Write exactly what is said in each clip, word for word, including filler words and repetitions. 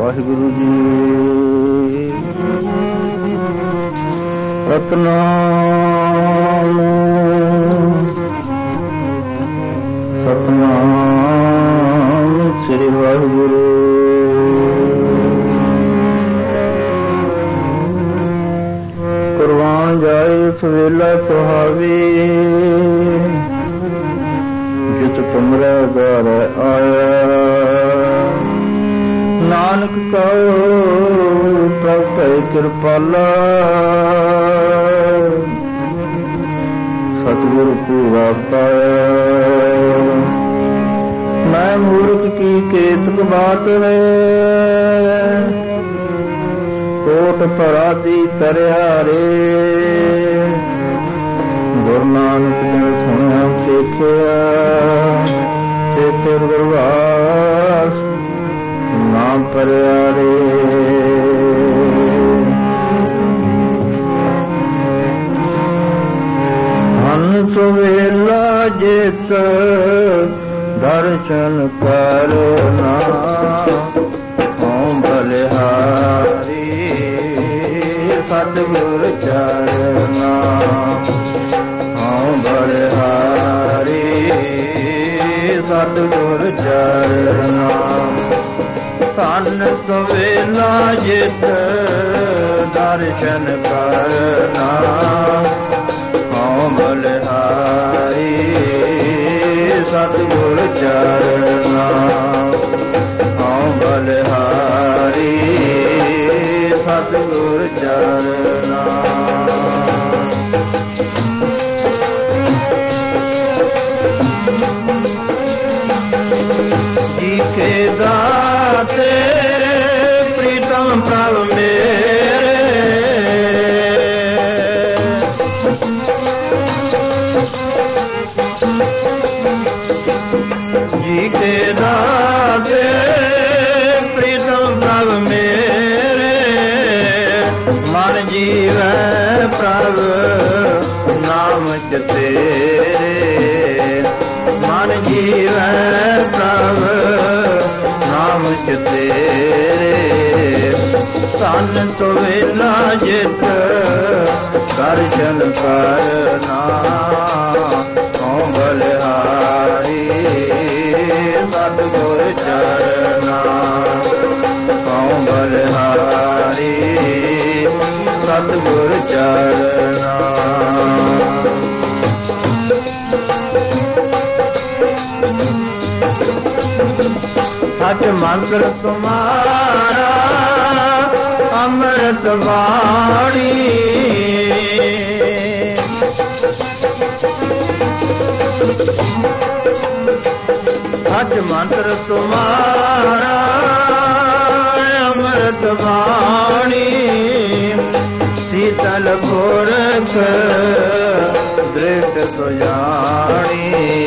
ਵਾਹਿਗੁਰੂ ਜੀ। ਸਤਨਾਮ ਸਤਨਾਮ ਸ੍ਰੀ ਵਾਹਿਗੁਰੂ। ਕੁਰਬਾਨ ਜਾਏ ਸਵੇਲਾ ਸੁਹਾਵੇ, ਜਿਤ ਤੁਮਰੇ ਦਰ ਆਇਆ। ਨਾਨਕ ਕਉ ਪ੍ਰਭ ਭੈ ਕਿਰਪਾਲਾ, ਸਤਿਗੁਰ ਪੂਰਾ ਪਾਇਆ। ਮੈਂ ਮੂਰਖ ਕੀ ਕੇਤਕ ਬਾਤ ਹੈ, ਕੋਟ ਪਰਾਦੀ ਤਰਿਆ ਰੇ। ਗੁਰੂ ਨਾਨਕ ਨੇ ਸੁਣਿਆ ਦੇਖਿਆ, ਤੇ ਫਿਰ ਗੁਰਵਾਸ ਨਾਮ ਪਰਿਆ ਰੇ। ਹਨ ਸੁਵੇਲਾ ਜਿਤ ਦਰਸ਼ਨ ਕਰਨਾ, ਹਉ ਬਲਿਹਾਰੀ ਸਤਿਗੁਰ ਚਰਨਾ। ਹਉ ਬਲਿਹਾਰੀ ਸਤਿਗੁਰ ਚਰਨਾ। ਧਨ ਸੁਵੇਲਾ ਜਿਤ ਦਰਸ਼ਨ ਕਰਨਾ, ਹਉ ਬਲਿਹਾਰੀ ਸਤਿਗੁਰ ਚਰਨਾ। ਹਉ ਬਲਿਹਾਰੀ ਸਤਿਗੁਰ ਚਰਨਾ। ਜੀ ਕੇ ਦਾਤੇ ਪ੍ਰੀਤਮ ਪ੍ਰਭ ਮੇਰੇ, ਜੀ ਕੇ ਦਾਤੇ ਪ੍ਰੀਤਮ ਪ੍ਰਭ ਮੇਰੇ। ਮਨ ਜੀਵੈ ਪ੍ਰਭ ਨਾਮ ਚ ਤੇਰੇ, ਮਨ ਜੀਵੈ ਪ੍ਰਭ ਨਾਮ ਚ ਤੇਰੇ। ਧਨ ਸੁਵੇਲਾ ਜਿਤ ਦਰਸ਼ਨ ਕਰਨਾ, ਹਉ ਬਲਿਹਾਰੀ ਸਤਿਗੁਰ ਚਰਨਾ। ਹਉ ਬਲਿਹਾਰੀ ਸਤਿਗੁਰ ਚਰਨਾ। ਸਚ ਮੰਤਰ ਤੁਮਾਰਾ ਅੰਮ੍ਰਿਤ ਬਾਣੀ, ਸਚ ਮੰਤਰ ਤੁਮਾਰਾ ਅੰਮ੍ਰਿਤ ਬਾਣੀ। ਸੀਤਲ ਪੁਰਖ ਦ੍ਰਿਸ਼ਟ ਸੁਜਾਣੀ,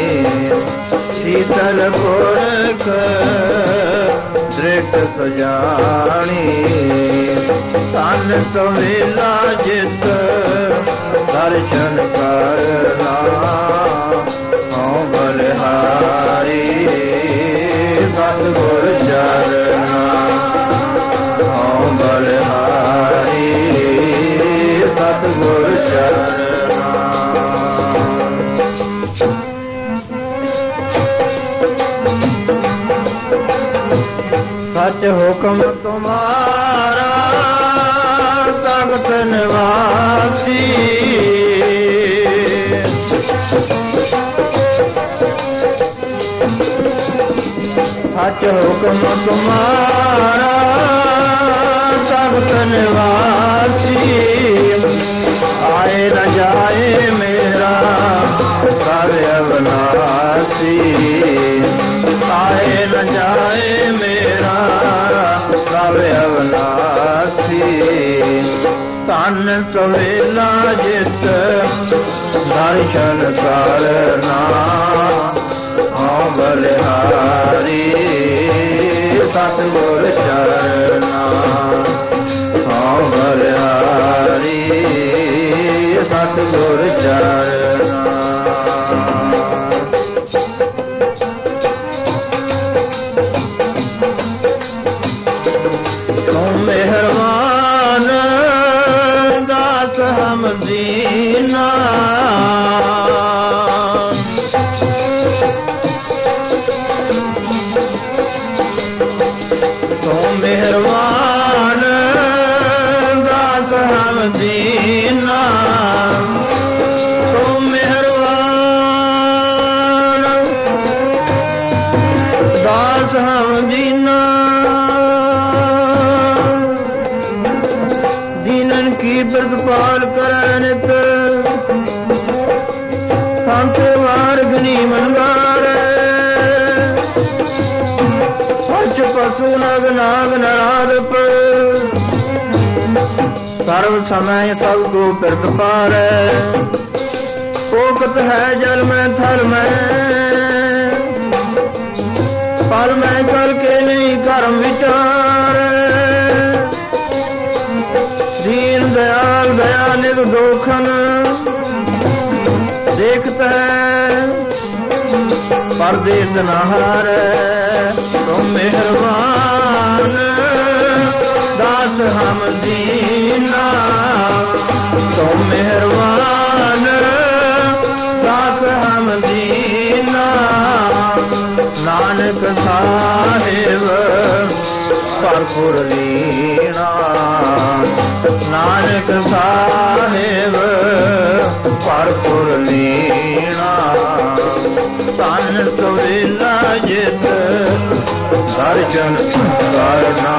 ਸੀਤਲ ਪੁਰਖ ਦ੍ਰਿਸ਼ਟ ਸੁਜਾਣੀ। ਧਨ ਸੁਵੇਲਾ ਜਿਤ ਦਰਸ਼ਨ ਕਰਨਾ, ਹਉ ਬਲਿਹਾਰੀ ਸਤਿਗੁਰ ਚਰਨਾ। ਹਉ ਬਲਿਹਾਰੀ ਸਤਿਗੁਰ ਚਰਨਾ। ਸਚ ਹੁਕਮ ਤੁਮਾਰਾ ਤਖਤ ਨਿਵਾਸੀ, ਸਚ ਹੁਕਮ ਤੁਮਾਰਾ ਤਖਤ ਨਿਵਾਸੀ। ਆਏ ਨ ਜਾਏ ਮੇਰਾ ਕਰ ਅਵਨਾਸੀ, ਆਏ ਨ ਜਾਏ ਮੇਰਾ ਕਰ ਅਵਨਾਸੀ। ਧਨ ਸੁਵੇਲਾ ਜਿਤ ਦਰਸ਼ਨ ਕਰਨਾ, ਹਉ ਬਲਿਹਾਰੀ ਸਤਿਗੁਰ ਚਰਨਾ। ਹਉ ਬਲਿਹਾਰੀ ਸਤਿਗੁਰ ਚਰਨਾ। ਤੂੰ ਮਿਹਰਬਾਨ ਦਾਸ ਹਮ ਦੀਨਾ ਤੂੰ ਮਿਹਰਬਾਨ ਦਾਸ ਹਮ ਦੀਨਾ ਤੂੰ ਮਿਹਰਬਾਨ ਦਾਸ ਹਮ ਦੀਨਾ ਦੀਨਨ ਕੀ ਪ੍ਰਤਪਾਲ ਕਰੈ ਨਿਤ ਸੰਤ ਵਾਰਗਨੀ ਮਨਵਾਰੇ ਪੰਚ ਪਸੂ ਨਗ ਨਾਗ ਨਰਾਦਪ ਸਰਵ ਸਮੈ ਸਭ ਕੋ ਪ੍ਰਤਪਾਰੈ ਕੋਕਤ ਹੈ ਜਲ ਮੈਂ ਥਲ ਮੈਂ ਪਲ ਮੈਂ ਕਰਕੇ ਨਹੀਂ ਕਰਮ ਵਿਚਾਰ ਦੀਨ ਦਇਆਲ ਦਇਆ ਨਿਗ ਦੋਖਨ ਦੇਖਤ ਹੈ ਪਰਦੇਸ ਨ ਹਾਰੈ ਤੂੰ ਮਿਹਰਬਾਨ ਦਾਸ ਹਮ ਦੀਨਾ ਤੂੰ ਮਿਹਰਬਾਨ ਦਾਸ ਹਮ ਦੀਨਾ ਨਾਨਕ ਸਾਹਿਬ ਭਰਪੂਰ ਲੀਣਾ ਨਾਨਕ ਸਾਹਿਬ ਭਰਪੂਰ ਲੀਣਾ ਧਨ ਸਵੇਲਾ ਜਿਤ ਦਰਸ਼ਨ ਕਰਨਾ